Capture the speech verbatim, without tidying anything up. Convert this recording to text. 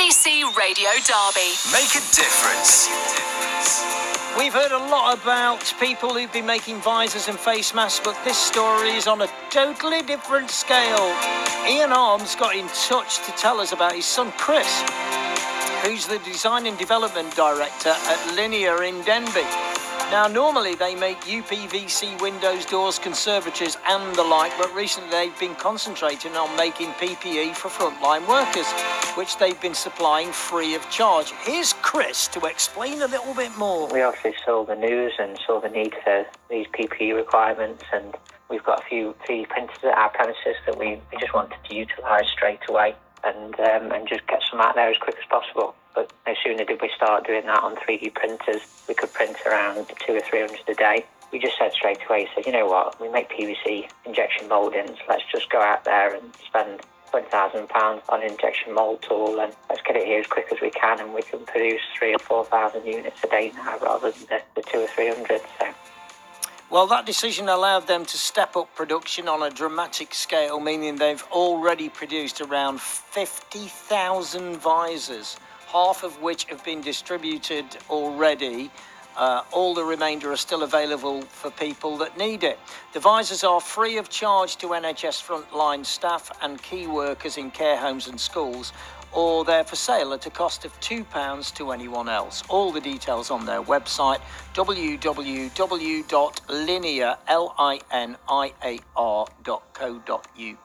B C Radio Derby. Make a difference. We've heard a lot about people who've been making visors and face masks, but this story is on a totally different scale. Ian Arms got in touch to tell us about his son Chris, who's the Design and Development Director at Linear in Denby. Now, normally they make U P V C windows, doors, conservatories and the like, but recently they've been concentrating on making P P E for frontline workers, which they've been supplying free of charge. Here's Chris to explain a little bit more. We obviously saw the news and saw the need for these P P E requirements, and we've got a few three D printers at our premises that we, we just wanted to utilise straight away and um, and just get some out there as quick as possible. But no sooner did we start doing that on three D printers, we could print around two or three hundred a day. We just said straight away, said, you know what, we make P V C injection mouldings, let's just go out there and spend twenty thousand pounds on an injection mould tool, and let's get it here as quick as we can, and we can produce three or four thousand units a day now rather than the, the two or three hundred. So. Well, that decision allowed them to step up production on a dramatic scale, meaning they've already produced around fifty thousand visors, half of which have been distributed already. Uh, all the remainder are still available for people that need it. The visors are free of charge to N H S frontline staff and key workers in care homes and schools, or they're for sale at a cost of two pounds to anyone else. All the details on their website, w w w dot linear dot co dot u